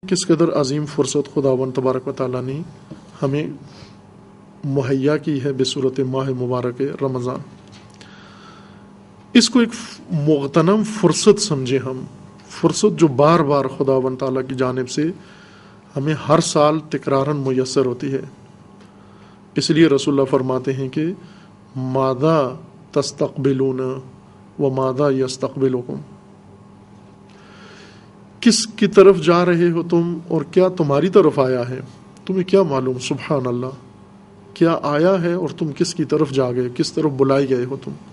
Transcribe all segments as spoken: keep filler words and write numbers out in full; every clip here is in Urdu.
کس قدر عظیم فرصت خداوند تبارک و تعالیٰ نے ہمیں مہیا کی ہے بصورت ماہ مبارک رمضان. اس کو ایک مغتنم فرصت سمجھے ہم، فرصت جو بار بار خداوند تعالیٰ کی جانب سے ہمیں ہر سال تکرارن میسر ہوتی ہے. اس لیے رسول اللہ فرماتے ہیں کہ ماذا تستقبلون و ماذا یستقبلکم، کس کی طرف جا رہے ہو تم اور کیا تمہاری طرف آیا ہے، تمہیں کیا معلوم. سبحان اللہ، کیا آیا ہے اور تم کس کی طرف جا گئے، کس طرف بلائی گئے ہو تم.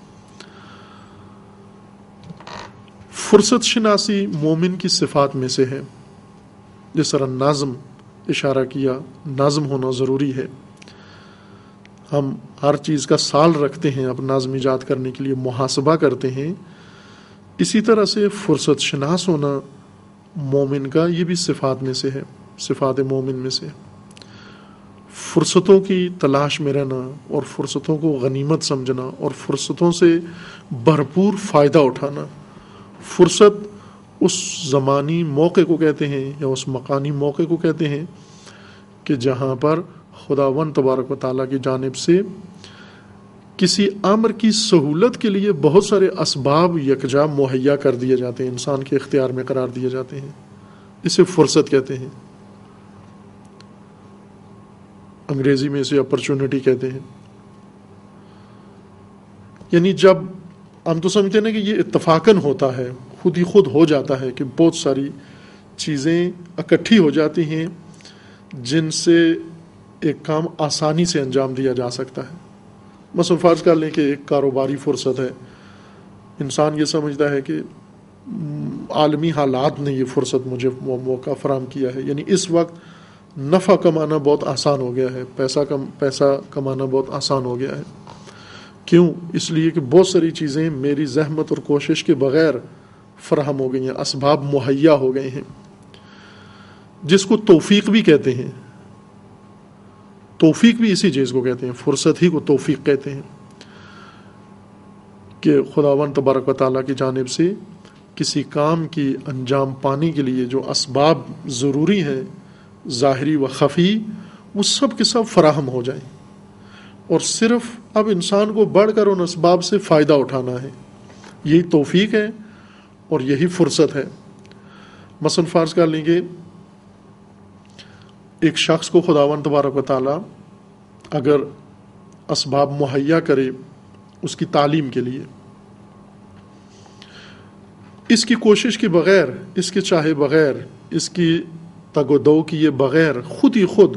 فرصت شناسی مومن کی صفات میں سے ہے. جس طرح نظم اشارہ کیا، نظم ہونا ضروری ہے. ہم ہر چیز کا سال رکھتے ہیں اب نظم ایجاد کرنے کے لیے، محاسبہ کرتے ہیں. اسی طرح سے فرصت شناس ہونا مومن کا یہ بھی صفات میں سے ہے، صفات مومن میں سے. فرصتوں کی تلاش میں رہنا اور فرصتوں کو غنیمت سمجھنا اور فرصتوں سے بھرپور فائدہ اٹھانا. فرصت اس زمانی موقع کو کہتے ہیں یا اس مکانی موقع کو کہتے ہیں کہ جہاں پر خداوند تبارک و تعالیٰ کی جانب سے کسی امر کی سہولت کے لیے بہت سارے اسباب یکجا مہیا کر دیے جاتے ہیں، انسان کے اختیار میں قرار دیے جاتے ہیں. اسے فرصت کہتے ہیں. انگریزی میں اسے اپرچونٹی کہتے ہیں. یعنی جب ہم تو سمجھتے ہیں نا کہ یہ اتفاقاً ہوتا ہے، خود ہی خود ہو جاتا ہے کہ بہت ساری چیزیں اکٹھی ہو جاتی ہیں جن سے ایک کام آسانی سے انجام دیا جا سکتا ہے. مثلا فرض کر لیں کہ ایک کاروباری فرصت ہے، انسان یہ سمجھتا ہے کہ عالمی حالات نے یہ فرصت مجھے موقع فراہم کیا ہے، یعنی اس وقت نفع کمانا بہت آسان ہو گیا ہے، پیسہ کم پیسہ کمانا بہت آسان ہو گیا ہے. کیوں؟ اس لیے کہ بہت ساری چیزیں میری زحمت اور کوشش کے بغیر فراہم ہو گئی ہیں، اسباب مہیا ہو گئے ہیں، جس کو توفیق بھی کہتے ہیں. توفیق بھی اسی چیز کو کہتے ہیں، فرصت ہی کو توفیق کہتے ہیں کہ خداوند تبارک و تعالیٰ کی جانب سے کسی کام کی انجام پانے کے لیے جو اسباب ضروری ہیں ظاہری و خفی، وہ سب کے سب فراہم ہو جائیں اور صرف اب انسان کو بڑھ کر ان اسباب سے فائدہ اٹھانا ہے. یہی توفیق ہے اور یہی فرصت ہے. مثلا فرض کر لیں گے ایک شخص کو خداوند تبارک و تعالیٰ اگر اسباب مہیا کرے اس کی تعلیم کے لیے، اس کی کوشش کے بغیر، اس کے چاہے بغیر، اس کی تگ و دو کیے بغیر، خود ہی خود،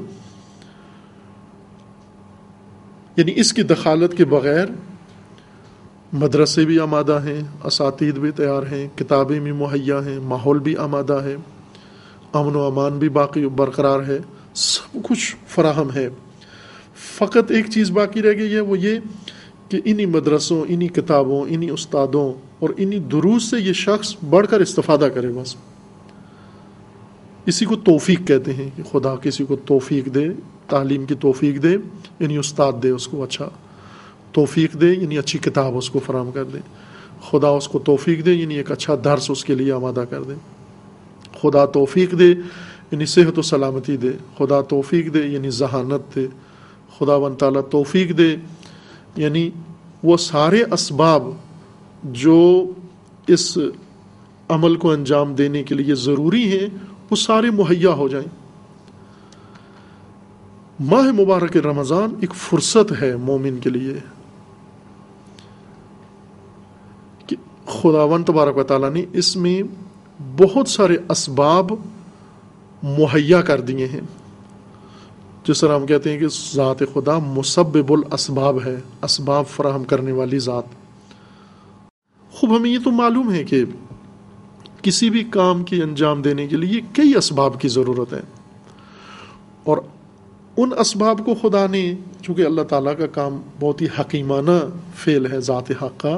یعنی اس کی دخالت کے بغیر مدرسے بھی آمادہ ہیں، اساتید بھی تیار ہیں، کتابیں بھی مہیا ہیں، ماحول بھی آمادہ ہے، امن و امان بھی باقی برقرار ہے، سب کچھ فراہم ہے. فقط ایک چیز باقی رہ گئی ہے، وہ یہ کہ انہی مدرسوں، انہی کتابوں، انہی استادوں اور انہی دروس سے یہ شخص بڑھ کر استفادہ کرے. بس اسی کو توفیق کہتے ہیں کہ خدا کسی کو توفیق دے، تعلیم کی توفیق دے، یعنی استاد دے اس کو اچھا توفیق دے، یعنی اچھی کتاب اس کو فراہم کر دے. خدا اس کو توفیق دے، یعنی ایک اچھا درس اس کے لیے آمادہ کر دے. خدا توفیق دے یعنی صحت و سلامتی دے. خدا توفیق دے یعنی ذہانت دے. خدا ون تعالیٰ توفیق دے یعنی وہ سارے اسباب جو اس عمل کو انجام دینے کے لیے ضروری ہیں وہ سارے مہیا ہو جائیں. ماہ مبارک رمضان ایک فرصت ہے مومن کے لیے کہ خداوند تبارک و تعالیٰ نے اس میں بہت سارے اسباب مہیا کر دیے ہیں. جس طرح ہم کہتے ہیں کہ ذات خدا مسبب الاسباب ہے، اسباب فراہم کرنے والی ذات. خوب ہمیں یہ تو معلوم ہے کہ کسی بھی کام کی انجام دینے کے لیے کئی اسباب کی ضرورت ہے، اور ان اسباب کو خدا نے، چونکہ اللہ تعالیٰ کا کام بہت ہی حکیمانہ فعل ہے ذات حق کا،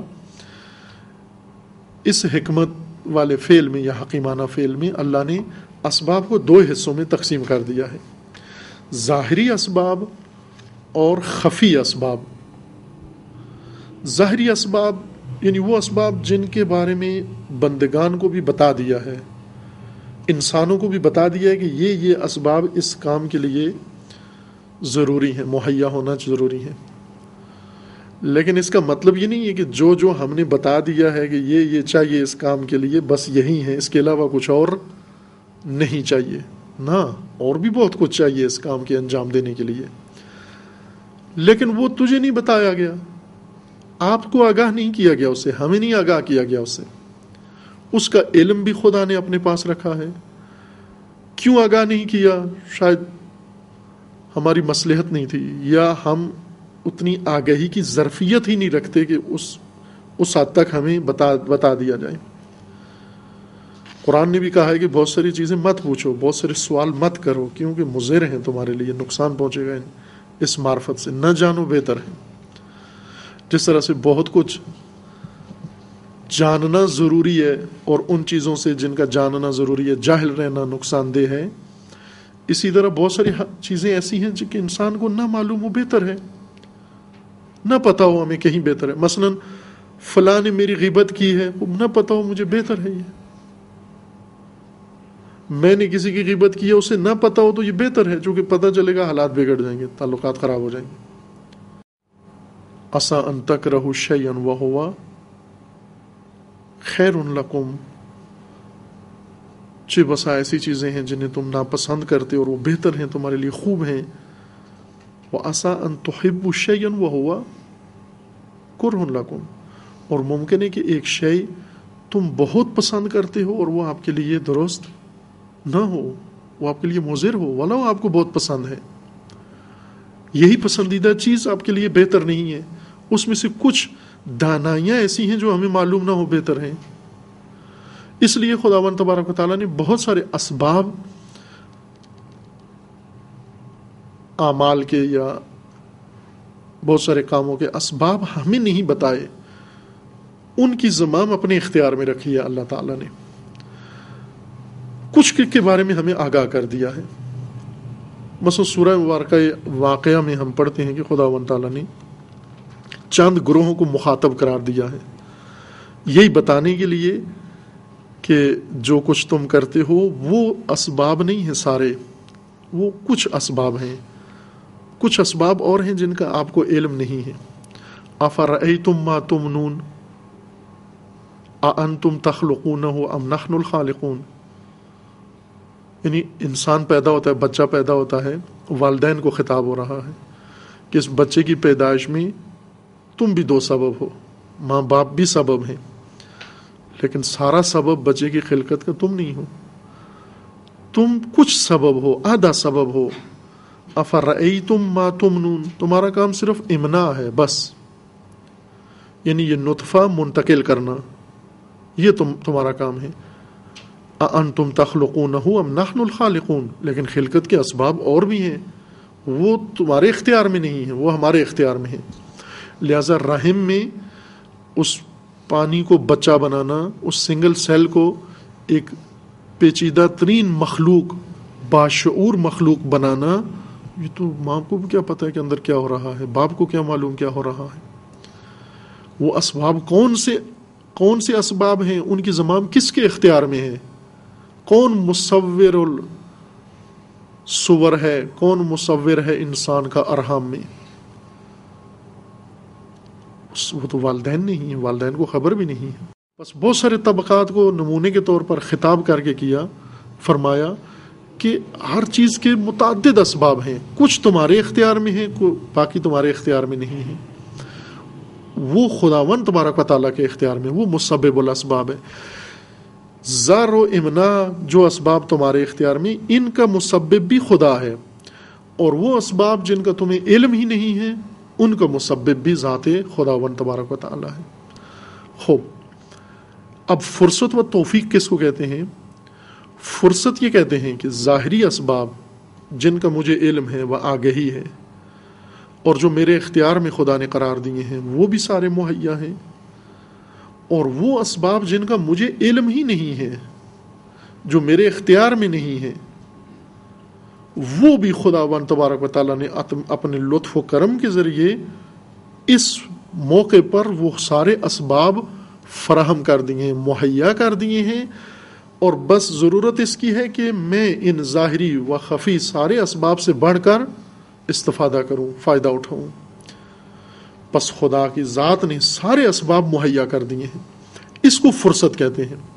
اس حکمت والے فعل میں یا حکیمانہ فعل میں اللہ نے اسباب کو دو حصوں میں تقسیم کر دیا ہے، ظاہری اسباب اور خفی اسباب. ظاہری اسباب یعنی وہ اسباب جن کے بارے میں بندگان کو بھی بتا دیا ہے انسانوں کو بھی بتا دیا ہے کہ یہ یہ اسباب اس کام کے لیے ضروری ہیں، مہیا ہونا ضروری ہے. لیکن اس کا مطلب یہ نہیں ہے کہ جو جو ہم نے بتا دیا ہے کہ یہ یہ چاہیے اس کام کے لیے بس یہی ہے، اس کے علاوہ کچھ اور نہیں چاہیے. نہ، اور بھی بہت کچھ چاہیے اس کام کے انجام دینے کے لیے، لیکن وہ تجھے نہیں بتایا گیا، آپ کو آگاہ نہیں کیا گیا اس سے، ہمیں نہیں آگاہ کیا گیا اس سے. اس کا علم بھی خدا نے اپنے پاس رکھا ہے. کیوں آگاہ نہیں کیا؟ شاید ہماری مصلحت نہیں تھی، یا ہم اتنی آگاہی کی ظرفیت ہی نہیں رکھتے کہ اس اس حد تک ہمیں بتا بتا دیا جائے. قرآن نے بھی کہا ہے کہ بہت ساری چیزیں مت پوچھو، بہت سارے سوال مت کرو، کیونکہ مضر ہیں تمہارے لیے، نقصان پہنچے گا اس معرفت سے. نہ جانو بہتر ہے. جس طرح سے بہت کچھ جاننا ضروری ہے اور ان چیزوں سے جن کا جاننا ضروری ہے جاہل رہنا نقصان دہ ہے، اسی طرح بہت ساری چیزیں ایسی ہیں جن کہ انسان کو نہ معلوم ہو بہتر ہے، نہ پتہ ہو ہمیں کہیں بہتر ہے. مثلا فلاں نے میری غیبت کی ہے، نہ پتہ ہو مجھے بہتر ہے. یہ میں نے کسی کی غیبت کی ہے، اسے نہ پتہ ہو تو یہ بہتر ہے، چونکہ پتہ چلے گا حالات بگڑ جائیں گے، تعلقات خراب ہو جائیں گے. عسیٰ ان تکرہوا شیئا وہو خیر لکم، چہ بسا ایسی چیزیں ہیں جنہیں تم ناپسند کرتے اور وہ بہتر ہیں تمہارے لیے، خوب ہیں. وعسیٰ ان تحبوا شیئا وہو کرہ لکم، اور ممکن ہے کہ ایک شے تم بہت پسند کرتے ہو اور وہ آپ کے لیے درست نہ ہو، وہ آپ کے لیے مضر ہو، ولو آپ کو بہت پسند ہے. یہی پسندیدہ چیز آپ کے لیے بہتر نہیں ہے. اس میں سے کچھ دانائیاں ایسی ہیں جو ہمیں معلوم نہ ہو بہتر ہیں. اس لیے خداوند تبارک و تعالیٰ نے بہت سارے اسباب اعمال کے یا بہت سارے کاموں کے اسباب ہمیں نہیں بتائے، ان کی زمام اپنے اختیار میں رکھی ہے اللہ تعالیٰ نے. کچھ کے بارے میں ہمیں آگاہ کر دیا ہے. مثلا سورہ مبارکہ واقعہ میں ہم پڑھتے ہیں کہ خداوند تعالیٰ نے چند گروہوں کو مخاطب قرار دیا ہے، یہی بتانے کے لیے کہ جو کچھ تم کرتے ہو وہ اسباب نہیں ہیں سارے، وہ کچھ اسباب ہیں، کچھ اسباب اور ہیں جن کا آپ کو علم نہیں ہے. افرأیتم ما تمنون اانتم تخلقونہ ام نحن الخالقون. یعنی انسان پیدا ہوتا ہے، بچہ پیدا ہوتا ہے، والدین کو خطاب ہو رہا ہے کہ اس بچے کی پیدائش میں تم بھی دو سبب ہو، ماں باپ بھی سبب ہیں، لیکن سارا سبب بچے کی خلقت کا تم نہیں ہو، تم کچھ سبب ہو، آدھا سبب ہو. افرأیتم ما تمنون، تمہارا کام صرف امنا ہے بس، یعنی یہ نطفہ منتقل کرنا، یہ تم تمہارا کام ہے. اانتم تخلقونہ ام نحن الخالقون، لیکن خلقت کے اسباب اور بھی ہیں، وہ تمہارے اختیار میں نہیں ہیں، وہ ہمارے اختیار میں ہیں. لہذا رحم میں اس پانی کو بچہ بنانا، اس سنگل سیل کو ایک پیچیدہ ترین مخلوق، باشعور مخلوق بنانا، یہ تو ماں کو بھی کیا پتہ ہے کہ اندر کیا ہو رہا ہے، باپ کو کیا معلوم کیا ہو رہا ہے. وہ اسباب کون سے کون سے اسباب ہیں، ان کی زمام کس کے اختیار میں ہے، کون مصور الصور ہے، کون مصور ہے انسان کا ارحام میں. وہ تو والدین نہیں ہیں، والدین کو خبر بھی نہیں ہے. بس بہت سارے طبقات کو نمونے کے طور پر خطاب کر کے کیا، فرمایا کہ ہر چیز کے متعدد اسباب ہیں، کچھ تمہارے اختیار میں ہیں، باقی تمہارے اختیار میں نہیں ہیں. وہ خداوند تبارک و تعالیٰ کے اختیار میں، وہ مسبب الاسباب ہے. زر و امنا جو اسباب تمہارے اختیار میں، ان کا مسبب بھی خدا ہے، اور وہ اسباب جن کا تمہیں علم ہی نہیں ہے ان کا مسبب بھی ذات خداوند تبارک و تعالیٰ ہے. خوب، اب فرصت و توفیق کس کو کہتے ہیں؟ فرصت یہ کہتے ہیں کہ ظاہری اسباب جن کا مجھے علم ہے وہ آگہی ہے، اور جو میرے اختیار میں خدا نے قرار دیے ہیں وہ بھی سارے مہیا ہیں. اور وہ اسباب جن کا مجھے علم ہی نہیں ہے، جو میرے اختیار میں نہیں ہے، وہ بھی خداوند تبارک و تعالیٰ نے اپنے لطف و کرم کے ذریعے اس موقع پر وہ سارے اسباب فراہم کر دیے ہیں، مہیا کر دیے ہیں، اور بس ضرورت اس کی ہے کہ میں ان ظاہری و خفی سارے اسباب سے بڑھ کر استفادہ کروں، فائدہ اٹھاؤں۔ پس خدا کی ذات نے سارے اسباب مہیا کر دیے ہیں، اس کو فرصت کہتے ہیں۔